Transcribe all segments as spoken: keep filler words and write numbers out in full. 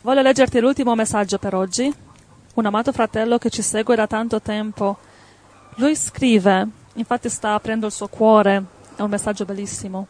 Voglio leggerti l'ultimo messaggio per oggi. Un amato fratello che ci segue da tanto tempo. Lui scrive, infatti sta aprendo il suo cuore, è un messaggio bellissimo.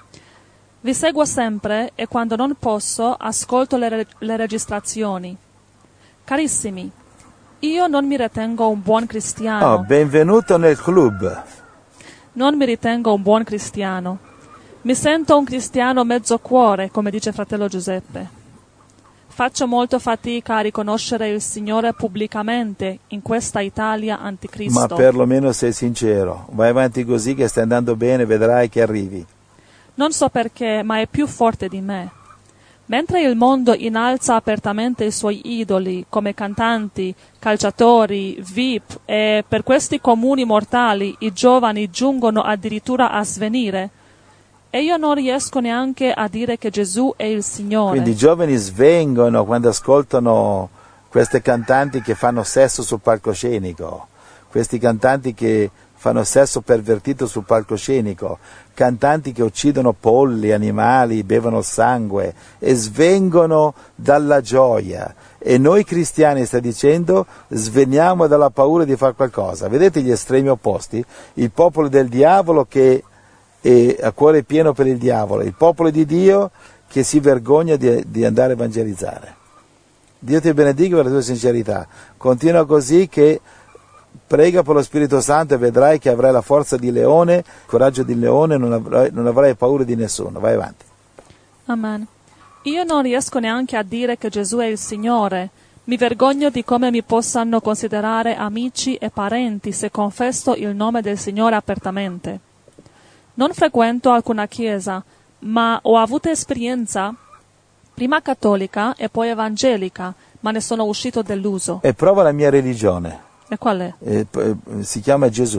Vi seguo sempre e quando non posso ascolto le, re- le registrazioni. Carissimi, io non mi ritengo un buon cristiano. Oh, benvenuto nel club. Non mi ritengo un buon cristiano. Mi sento un cristiano mezzo cuore, come dice fratello Giuseppe. Faccio molto fatica a riconoscere il Signore pubblicamente in questa Italia anticristo. Ma perlomeno sei sincero. Vai avanti così che stai andando bene, vedrai che arrivi. Non so perché, ma è più forte di me. Mentre il mondo innalza apertamente i suoi idoli come cantanti, calciatori, V I P e per questi comuni mortali i giovani giungono addirittura a svenire, e io non riesco neanche a dire che Gesù è il Signore. Quindi i giovani svengono quando ascoltano queste cantanti che fanno sesso sul palcoscenico, questi cantanti che fanno sesso pervertito sul palcoscenico, cantanti che uccidono polli, animali, bevono sangue e svengono dalla gioia. E noi cristiani, sta dicendo, sveniamo dalla paura di fare qualcosa. Vedete gli estremi opposti? Il popolo del diavolo che è a cuore pieno per il diavolo, il popolo di Dio che si vergogna di, di andare a evangelizzare. Dio ti benedica per la tua sincerità. Continua così, che prega per lo Spirito Santo e vedrai che avrai la forza di leone, coraggio di leone, non avrai, non avrai paura di nessuno. Vai avanti. Amen. Io non riesco neanche a dire che Gesù è il Signore. Mi vergogno di come mi possano considerare amici e parenti se confesso il nome del Signore apertamente. Non frequento alcuna chiesa, ma ho avuto esperienza prima cattolica e poi evangelica, ma ne sono uscito deluso. E prova la mia religione. E qual è? Eh, si chiama Gesù.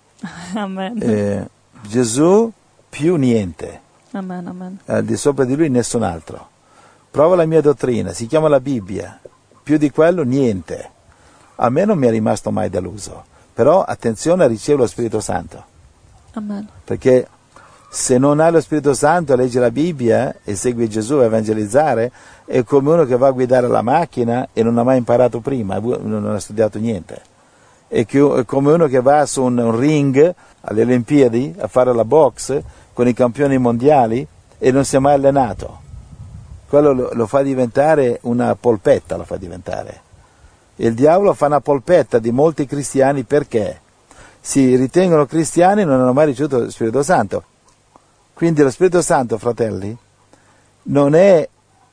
Amen. Eh, Gesù più niente. Amen, amen. Al di sopra di lui nessun altro. Prova la mia dottrina, si chiama la Bibbia. Più di quello niente. A me non mi è rimasto mai deluso. Però attenzione a ricevere lo Spirito Santo. Amen. Perché se non hai lo Spirito Santo, leggi la Bibbia e segui Gesù a evangelizzare, è come uno che va a guidare la macchina e non ha mai imparato prima, non ha studiato niente. È come uno che va su un, un ring alle Olimpiadi a fare la box con i campioni mondiali e non si è mai allenato. Quello lo, lo fa diventare una polpetta, lo fa diventare. Il diavolo fa una polpetta di molti cristiani perché si ritengono cristiani e non hanno mai ricevuto lo Spirito Santo. Quindi lo Spirito Santo, fratelli, non è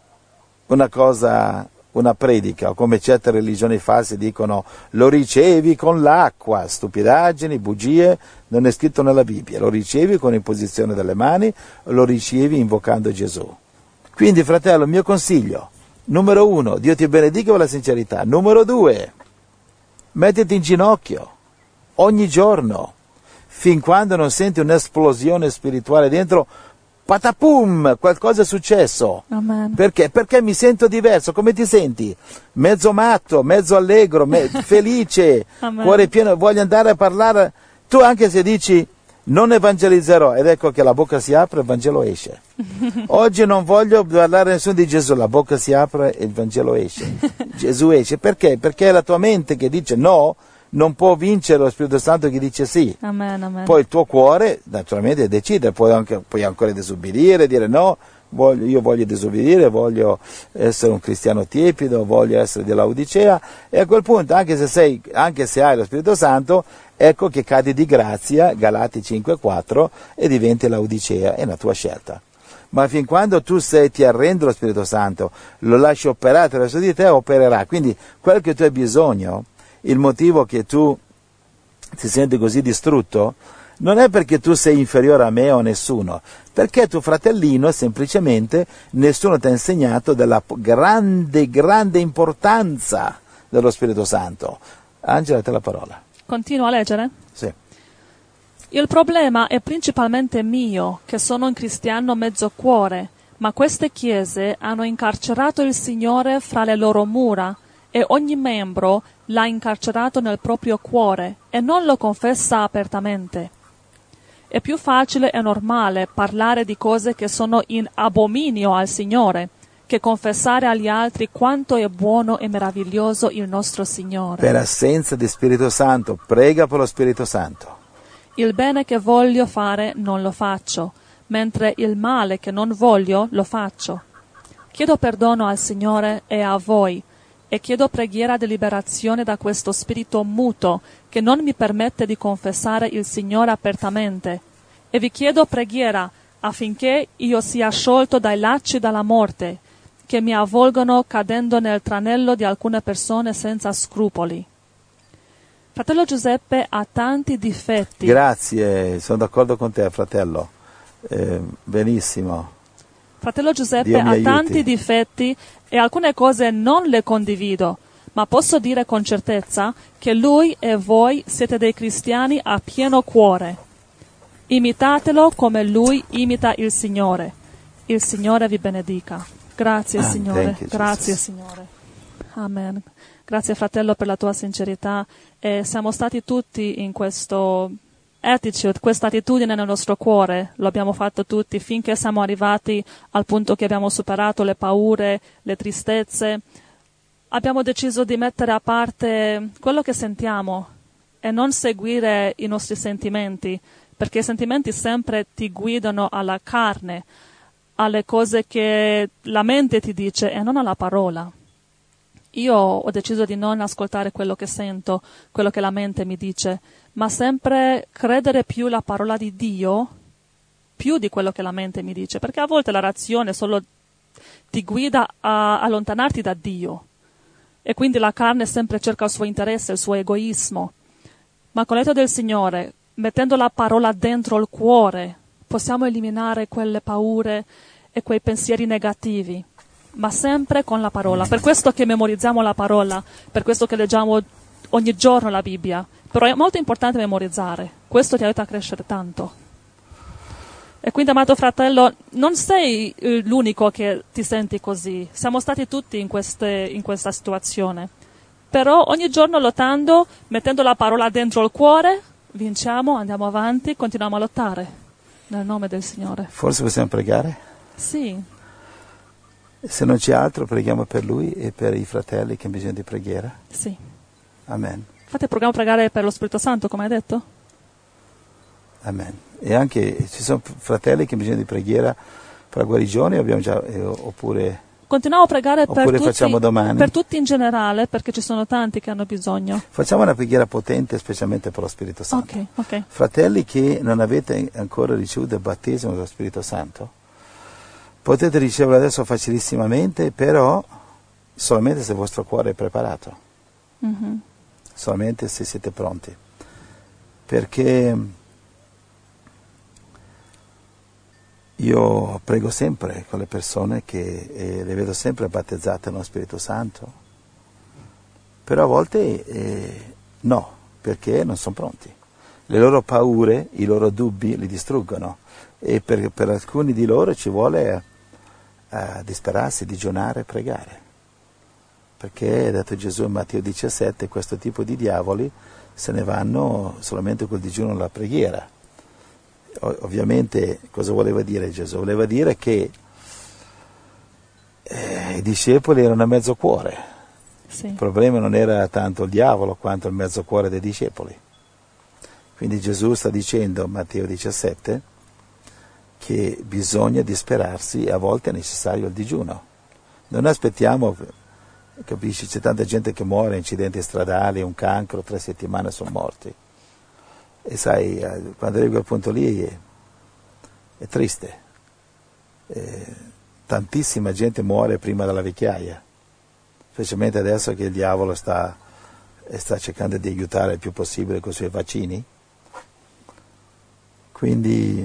una cosa, una predica, o come certe religioni false dicono lo ricevi con l'acqua, stupidaggini, bugie, non è scritto nella Bibbia, lo ricevi con imposizione delle mani, lo ricevi invocando Gesù. Quindi, fratello, il mio consiglio, numero uno, Dio ti benedica per la sincerità. Numero due, mettiti in ginocchio ogni giorno, fin quando non senti un'esplosione spirituale dentro, patapum, qualcosa è successo. Amen. Perché? Perché mi sento diverso. Come ti senti? Mezzo matto, mezzo allegro, me- felice, Amen. Cuore pieno, voglio andare a parlare. Tu anche se dici non evangelizzerò, ed ecco che la bocca si apre e il Vangelo esce. Oggi non voglio parlare a nessuno di Gesù, la bocca si apre e il Vangelo esce. Gesù esce. Perché? Perché è la tua mente che dice no, non può vincere lo Spirito Santo che dice sì. Amen, amen. Poi il tuo cuore naturalmente decide, puoi, anche, puoi ancora disobbedire, dire no, voglio, io voglio disobbedire, voglio essere un cristiano tiepido, voglio essere della Odicea, e a quel punto anche se, sei, anche se hai lo Spirito Santo, ecco che cadi di grazia, Galati cinque quattro, e diventi la Odicea, è la tua scelta. Ma fin quando tu sei, ti arrendi allo Spirito Santo, lo lasci operare attraverso di te, opererà. Quindi quel che tu hai bisogno, il motivo che tu ti senti così distrutto, non è perché tu sei inferiore a me o a nessuno, perché tuo fratellino semplicemente nessuno ti ha insegnato della grande, grande importanza dello Spirito Santo. Angela, a te la parola. Continuo a leggere? Sì. Il problema è principalmente mio, che sono un cristiano mezzo cuore, ma queste chiese hanno incarcerato il Signore fra le loro mura e ogni membro l'ha incarcerato nel proprio cuore e non lo confessa apertamente. È più facile e normale parlare di cose che sono in abominio al Signore che confessare agli altri quanto è buono e meraviglioso il nostro Signore. Per assenza di Spirito Santo, prega per lo Spirito Santo. Il bene che voglio fare non lo faccio, mentre il male che non voglio lo faccio. Chiedo perdono al Signore e a voi, e chiedo preghiera di liberazione da questo spirito muto che non mi permette di confessare il Signore apertamente. E vi chiedo preghiera affinché io sia sciolto dai lacci della morte, che mi avvolgono cadendo nel tranello di alcune persone senza scrupoli. Fratello Giuseppe ha tanti difetti. Grazie, sono d'accordo con te, fratello. Eh, benissimo. Fratello Giuseppe ha tanti difetti e alcune cose non le condivido, ma posso dire con certezza che lui e voi siete dei cristiani a pieno cuore. Imitatelo come lui imita il Signore. Il Signore vi benedica. Grazie, Ah, Signore. thank you, Grazie, Jesus. Signore. Amen. Grazie, fratello, per la tua sincerità. E siamo stati tutti in questo attitude, questa attitudine nel nostro cuore. Lo abbiamo fatto tutti finché siamo arrivati al punto che abbiamo superato le paure, le tristezze. Abbiamo deciso di mettere a parte quello che sentiamo e non seguire i nostri sentimenti, perché i sentimenti sempre ti guidano alla carne, alle cose che la mente ti dice e non alla parola. Io ho deciso di non ascoltare quello che sento, quello che la mente mi dice, ma sempre credere più la parola di Dio, più di quello che la mente mi dice, perché a volte la ragione solo ti guida a allontanarti da Dio e quindi la carne sempre cerca il suo interesse, il suo egoismo. Ma con l'aiuto del Signore, mettendo la parola dentro il cuore, possiamo eliminare quelle paure e quei pensieri negativi, ma sempre con la parola. Per questo che memorizziamo la parola, per questo che leggiamo ogni giorno la Bibbia. Però è molto importante memorizzare, questo ti aiuta a crescere tanto. E quindi, amato fratello, non sei eh, l'unico che ti senti così, siamo stati tutti in, queste, in questa situazione. Però ogni giorno lottando, mettendo la parola dentro il cuore, vinciamo, andiamo avanti, continuiamo a lottare, nel nome del Signore. Forse possiamo pregare? Sì. Se non c'è altro, preghiamo per lui e per i fratelli che hanno bisogno di preghiera. Sì. Amen. Infatti proviamo a pregare per lo Spirito Santo, come hai detto? Amen. E anche ci sono fratelli che hanno bisogno di preghiera per la guarigione, abbiamo già, eh, oppure... Continuiamo a pregare per Oppure tutti, facciamo domani. per tutti in generale, perché ci sono tanti che hanno bisogno. Facciamo una preghiera potente, specialmente per lo Spirito Santo. Ok, ok. Fratelli che non avete ancora ricevuto il battesimo dello Spirito Santo, potete riceverlo adesso facilissimamente, però solamente se il vostro cuore è preparato, Mm-hmm. solamente se siete pronti. Perché io prego sempre con le persone che eh, le vedo sempre battezzate nello Spirito Santo, però a volte eh, no, perché non sono pronti. Le loro paure, i loro dubbi li distruggono e per, per alcuni di loro ci vuole eh, disperarsi, digiunare, pregare. Perché, ha detto Gesù in Matteo diciassette, questo tipo di diavoli se ne vanno solamente col digiuno e la preghiera. Ovviamente cosa voleva dire Gesù? Voleva dire che eh, i discepoli erano a mezzo cuore. Sì. Il problema non era tanto il diavolo quanto il mezzo cuore dei discepoli. Quindi Gesù sta dicendo in Matteo diciassette che bisogna disperarsi e a volte è necessario il digiuno. Non aspettiamo, capisci, c'è tanta gente che muore in incidenti stradali, un cancro, tre settimane sono morti. E sai, quando arrivi a quel punto lì è, è triste. Eh, tantissima gente muore prima della vecchiaia, specialmente adesso che il diavolo sta, sta cercando di aiutare il più possibile con i suoi vaccini. Quindi,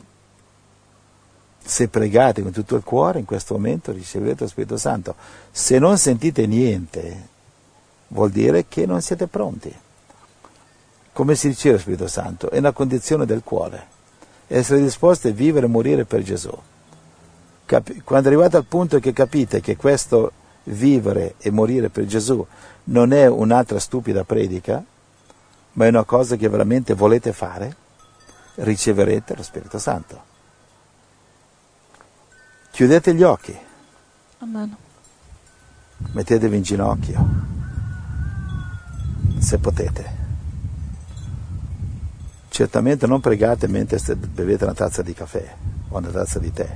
se pregate con tutto il cuore, in questo momento riceverete lo Spirito Santo. Se non sentite niente, vuol dire che non siete pronti. Come si riceve lo Spirito Santo? È una condizione del cuore. Essere disposti a vivere e morire per Gesù. Capi- quando arrivate al punto che capite che questo vivere e morire per Gesù non è un'altra stupida predica, ma è una cosa che veramente volete fare, riceverete lo Spirito Santo. Chiudete gli occhi Amen. Mettetevi in ginocchio, se potete. Certamente non pregate mentre bevete una tazza di caffè o una tazza di tè.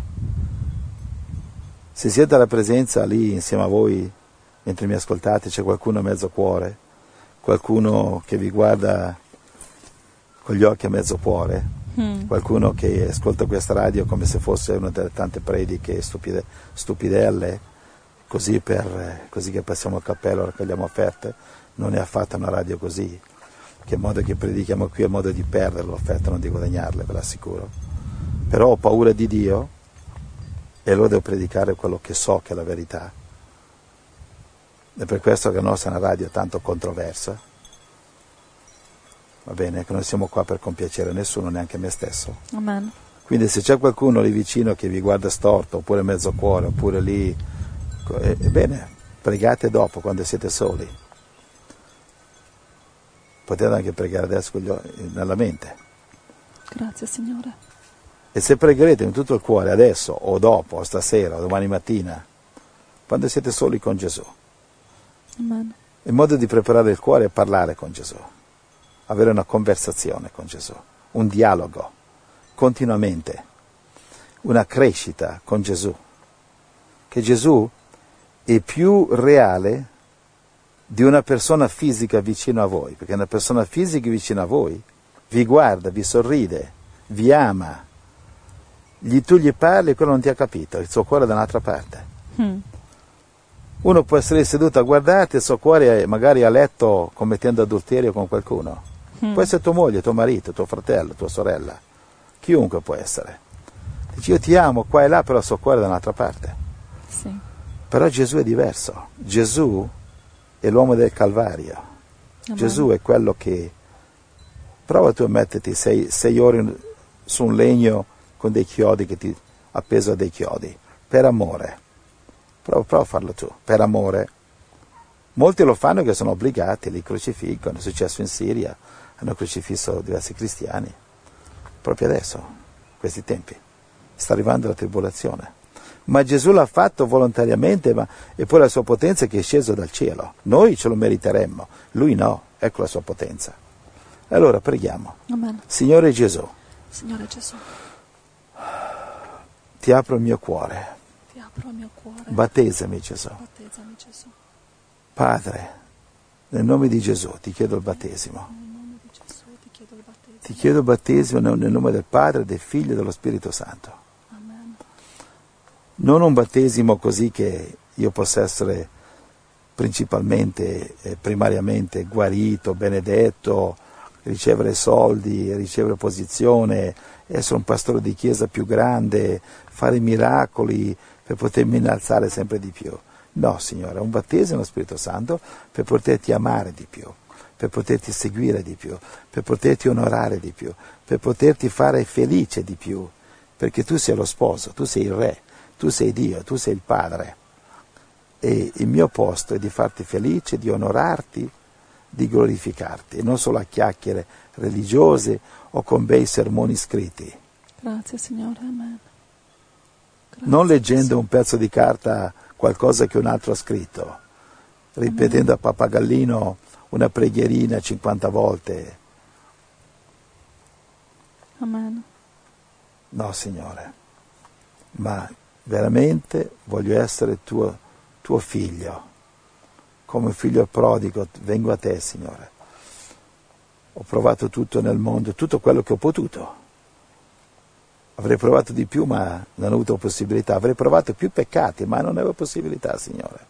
Se siete alla presenza lì insieme a voi, mentre mi ascoltate, c'è qualcuno a mezzo cuore, qualcuno che vi guarda con gli occhi a mezzo cuore, mm. qualcuno che ascolta questa radio come se fosse una delle tante prediche stupide, stupidelle, così, per, così che passiamo il cappello, raccogliamo offerte. Non è affatto una radio così, che modo che predichiamo qui è modo di perdere l'offerta, non di guadagnarle, ve l'assicuro. Però ho paura di Dio e allora devo predicare quello che so che è la verità. È per questo che la nostra è una radio tanto controversa. Va bene, che non siamo qua per compiacere nessuno, neanche me stesso. Amen. Quindi se c'è qualcuno lì vicino che vi guarda storto, oppure mezzo cuore, oppure lì, ebbene, pregate dopo, quando siete soli. Potete anche pregare adesso con gli occhi, nella mente. Grazie, Signore. E se pregherete in tutto il cuore, adesso, o dopo, o stasera, o domani mattina, quando siete soli con Gesù. Amen. Il modo di preparare il cuore è parlare con Gesù, avere una conversazione con Gesù, un dialogo, continuamente, una crescita con Gesù. Che Gesù è più reale di una persona fisica vicino a voi, perché una persona fisica vicino a voi vi guarda, vi sorride, vi ama, gli, tu gli parli e quello non ti ha capito, il suo cuore è da un'altra parte. Mm. Uno può essere seduto a guardarti e il suo cuore è magari a letto commettendo adulterio con qualcuno. Mm. Può essere tua moglie, tuo marito, tuo fratello, tua sorella, chiunque può essere. Dici io ti amo qua e là, però il suo cuore è da un'altra parte. Sì. Però Gesù è diverso. Gesù è l'uomo del Calvario. Amen. Gesù è quello che... Prova tu a metterti sei, sei ore su un legno con dei chiodi che ti appeso a dei chiodi, per amore. Prova, prova a farlo tu, per amore. Molti lo fanno che sono obbligati, li crocifiggono. È successo in Siria, hanno crocifisso diversi cristiani. Proprio adesso, questi tempi. Sta arrivando la tribolazione. Ma Gesù l'ha fatto volontariamente, ma è poi la sua potenza che è sceso dal cielo. Noi ce lo meriteremmo, lui no, ecco la sua potenza. Allora preghiamo. Amen. Signore Gesù, Signore Gesù, ti apro il mio cuore. Ti apro il mio cuore. Battesami Gesù. Battezzami Gesù. Padre, nel nome di Gesù ti chiedo il battesimo. Nel nome di Gesù ti chiedo il battesimo. Ti chiedo il battesimo nel nome del Padre, del Figlio e dello Spirito Santo. Non un battesimo così che io possa essere principalmente, eh, primariamente guarito, benedetto, ricevere soldi, ricevere posizione, essere un pastore di chiesa più grande, fare miracoli per potermi innalzare sempre di più. No, Signore, un battesimo allo Spirito Santo per poterti amare di più, per poterti seguire di più, per poterti onorare di più, per poterti fare felice di più, perché tu sei lo sposo, tu sei il re. Tu sei Dio, tu sei il Padre e il mio posto è di farti felice, di onorarti, di glorificarti, e non solo a chiacchiere religiose o con bei sermoni scritti. Grazie Signore, amen. Grazie, non leggendo un pezzo di carta qualcosa che un altro ha scritto, ripetendo amen. A pappagallino una preghierina cinquanta volte. Amen. No, Signore, ma veramente voglio essere tuo, tuo figlio, come un figlio prodigo, vengo a te, Signore. Ho provato tutto nel mondo, tutto quello che ho potuto. Avrei provato di più, ma non ho avuto possibilità. Avrei provato più peccati, ma non avevo possibilità, Signore.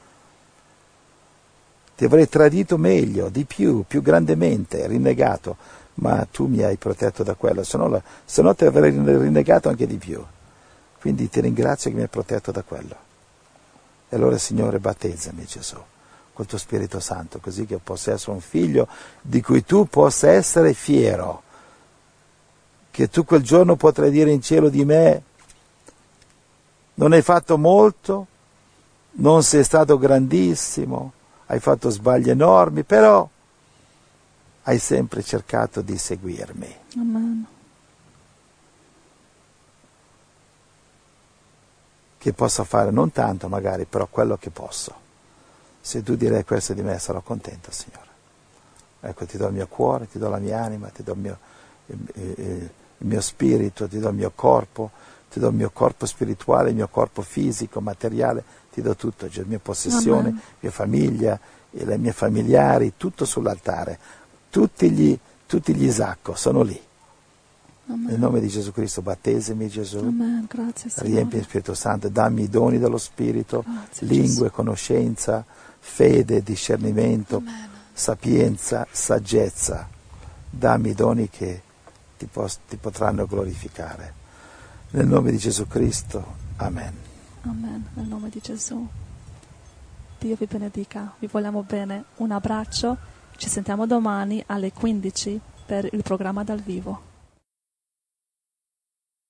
Ti avrei tradito meglio, di più, più grandemente, rinnegato, ma tu mi hai protetto da quello, se no, la, se no ti avrei rinnegato anche di più. Quindi ti ringrazio che mi hai protetto da quello. E allora, Signore, battezzami, Gesù, col tuo Spirito Santo, così che possa essere un figlio di cui tu possa essere fiero. Che tu quel giorno potrai dire in cielo di me, non hai fatto molto, non sei stato grandissimo, hai fatto sbagli enormi, però hai sempre cercato di seguirmi. Amen. che possa fare non tanto magari, però quello che posso. Se tu direi questo di me, sarò contento, Signore. Ecco, ti do il mio cuore, ti do la mia anima, ti do il mio, il, il, il mio spirito, ti do il mio corpo, ti do il mio corpo spirituale, il mio corpo fisico, materiale, ti do tutto, la mia possessione, la mia famiglia, le mie familiari, tutto sull'altare. Tutti gli, tutti gli Isacco sono lì. Amen. Nel nome di Gesù Cristo, battesimi Gesù, Amen. Grazie, riempi il Spirito Santo, dammi i doni dello Spirito, Grazie, lingue, Gesù. conoscenza, fede, discernimento, Amen. sapienza, saggezza. Dammi i doni che ti, pos- ti potranno glorificare. Nel nome di Gesù Cristo, amen. Amen, nel nome di Gesù. Dio vi benedica, vi vogliamo bene. Un abbraccio, ci sentiamo domani alle quindici per il programma dal vivo.